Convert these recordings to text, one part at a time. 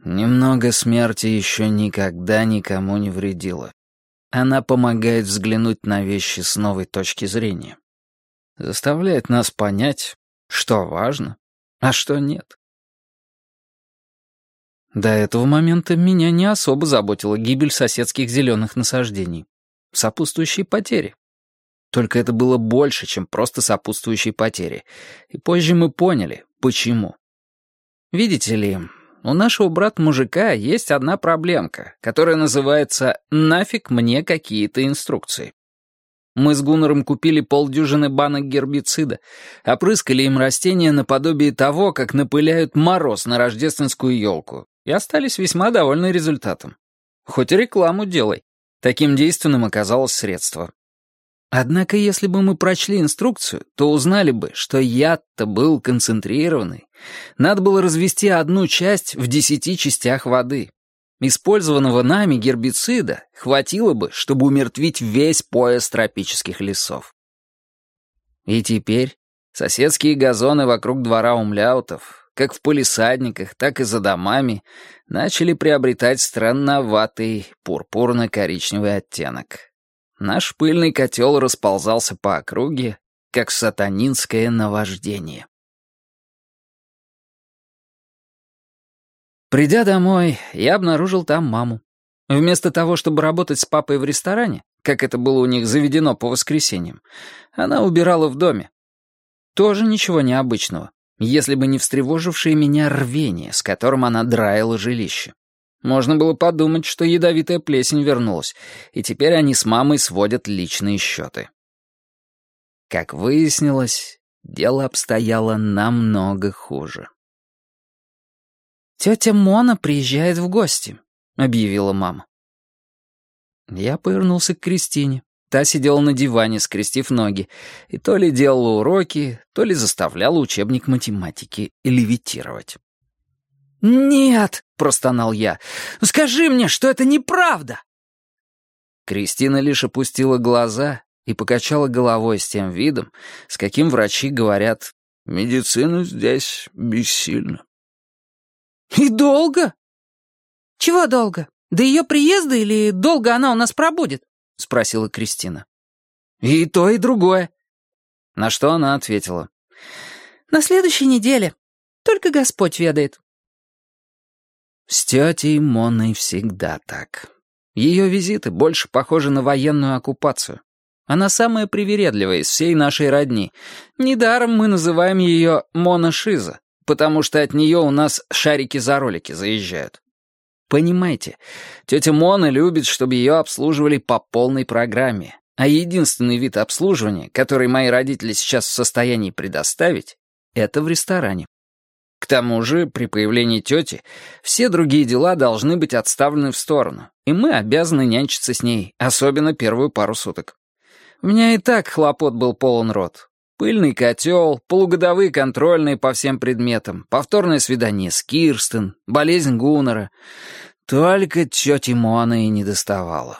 Немного смерти еще никогда никому не вредило. Она помогает взглянуть на вещи с новой точки зрения. Заставляет нас понять, что важно, а что нет. До этого момента меня не особо заботила гибель соседских зеленых насаждений. Сопутствующие потери. Только это было больше, чем просто сопутствующие потери. И позже мы поняли, почему. Видите ли, у нашего брата-мужика есть одна проблемка, которая называется «нафиг мне какие-то инструкции». Мы с Гуннером купили полдюжины банок гербицида, опрыскали им растения наподобие того, как напыляют мороз на рождественскую елку, и остались весьма довольны результатом. Хоть и рекламу делай. Таким действенным оказалось средство. Однако, если бы мы прочли инструкцию, то узнали бы, что яд-то был концентрированный. Надо было развести одну часть в 10 частях воды. Использованного нами гербицида хватило бы, чтобы умертвить весь пояс тропических лесов. И теперь соседские газоны вокруг двора умляутов, как в палисадниках, так и за домами, начали приобретать странноватый пурпурно-коричневый оттенок. Наш пыльный котел расползался по округе, как сатанинское наваждение. Придя домой, я обнаружил там маму. Вместо того, чтобы работать с папой в ресторане, как это было у них заведено по воскресеньям, она убирала в доме. Тоже ничего необычного, если бы не встревожившее меня рвение, с которым она драила жилище. Можно было подумать, что ядовитая плесень вернулась, и теперь они с мамой сводят личные счеты. Как выяснилось, дело обстояло намного хуже. «Тетя Мона приезжает в гости», — объявила мама. Я повернулся к Кристине. Та сидела на диване, скрестив ноги, и то ли делала уроки, то ли заставляла учебник математики левитировать. «Нет», — простонал я, — «скажи мне, что это неправда!» Кристина лишь опустила глаза и покачала головой с тем видом, с каким врачи говорят: «Медицина здесь бессильна». «И долго?» «Чего долго? До ее приезда или долго она у нас пробудет?» — спросила Кристина. «И то, и другое». На что она ответила: «На следующей неделе. Только Господь ведает». С тетей Моной всегда так. Ее визиты больше похожи на военную оккупацию. Она самая привередливая из всей нашей родни. Недаром мы называем ее Мона Шиза, потому что от нее у нас шарики за ролики заезжают. Понимаете, тетя Мона любит, чтобы ее обслуживали по полной программе, а единственный вид обслуживания, который мои родители сейчас в состоянии предоставить, это в ресторане. К тому же, при появлении тети, все другие дела должны быть отставлены в сторону, и мы обязаны нянчиться с ней, особенно первую пару суток. У меня и так хлопот был полон рот. Пыльный котел, полугодовые контрольные по всем предметам, повторное свидание с Кирстен, болезнь Гуннера. Только тети Моны и не доставала.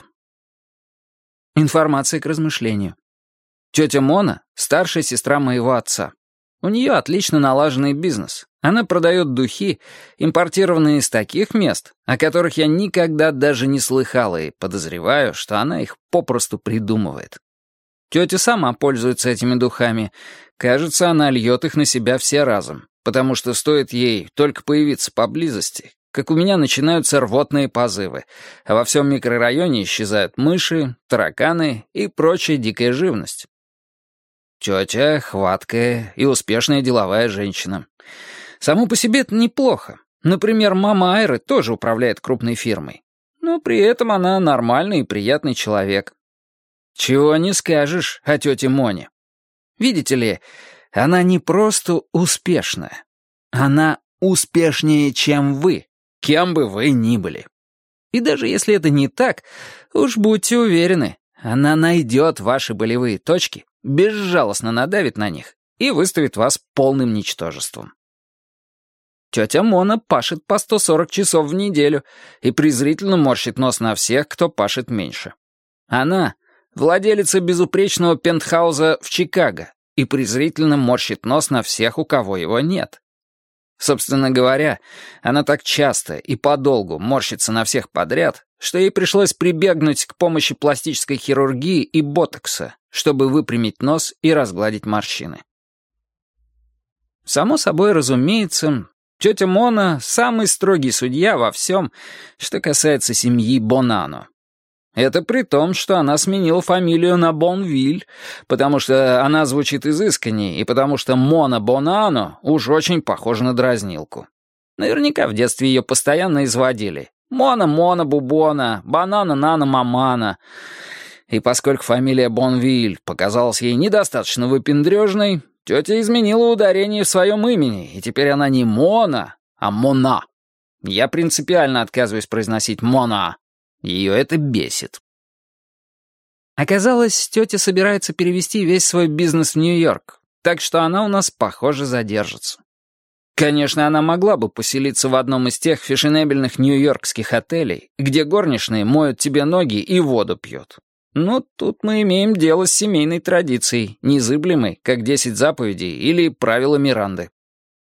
Информация к размышлению. Тетя Мона — старшая сестра моего отца. У нее отлично налаженный бизнес. Она продает духи, импортированные из таких мест, о которых я никогда даже не слыхала, и подозреваю, что она их попросту придумывает. Тетя сама пользуется этими духами. Кажется, она льет их на себя все разом, потому что стоит ей только появиться поблизости, как у меня начинаются рвотные позывы, а во всем микрорайоне исчезают мыши, тараканы и прочая дикая живность. Тетя хваткая и успешная деловая женщина. Само по себе это неплохо. Например, мама Айры тоже управляет крупной фирмой. Но при этом она нормальный и приятный человек. Чего не скажешь о тете Моне. Видите ли, она не просто успешная. Она успешнее, чем вы, кем бы вы ни были. И даже если это не так, уж будьте уверены, она найдет ваши болевые точки, безжалостно надавит на них и выставит вас полным ничтожеством. Тетя Мона пашет по 140 часов в неделю и презрительно морщит нос на всех, кто пашет меньше. Она — владелица безупречного пентхауза в Чикаго и презрительно морщит нос на всех, у кого его нет. Собственно говоря, она так часто и подолгу морщится на всех подряд, что ей пришлось прибегнуть к помощи пластической хирургии и ботокса, чтобы выпрямить нос и разгладить морщины. Само собой разумеется, тетя Мона — самый строгий судья во всем, что касается семьи Бонано. Это при том, что она сменила фамилию на Бонвиль, потому что она звучит изысканней, и потому что Мона Бонано уж очень похожа на дразнилку. Наверняка в детстве ее постоянно изводили. Мона, Бубона, Банана, Нана, Мамана. И поскольку фамилия Бонвиль показалась ей недостаточно выпендрежной, тетя изменила ударение в своем имени, и теперь она не Мона, а Мона. Я принципиально отказываюсь произносить Мона. Ее это бесит. Оказалось, тетя собирается перевести весь свой бизнес в Нью-Йорк, так что она у нас, похоже, задержится. Конечно, она могла бы поселиться в одном из тех фешенебельных нью-йоркских отелей, где горничные моют тебе ноги и воду пьют. Но тут мы имеем дело с семейной традицией, незыблемой, как 10 заповедей или правила Миранды.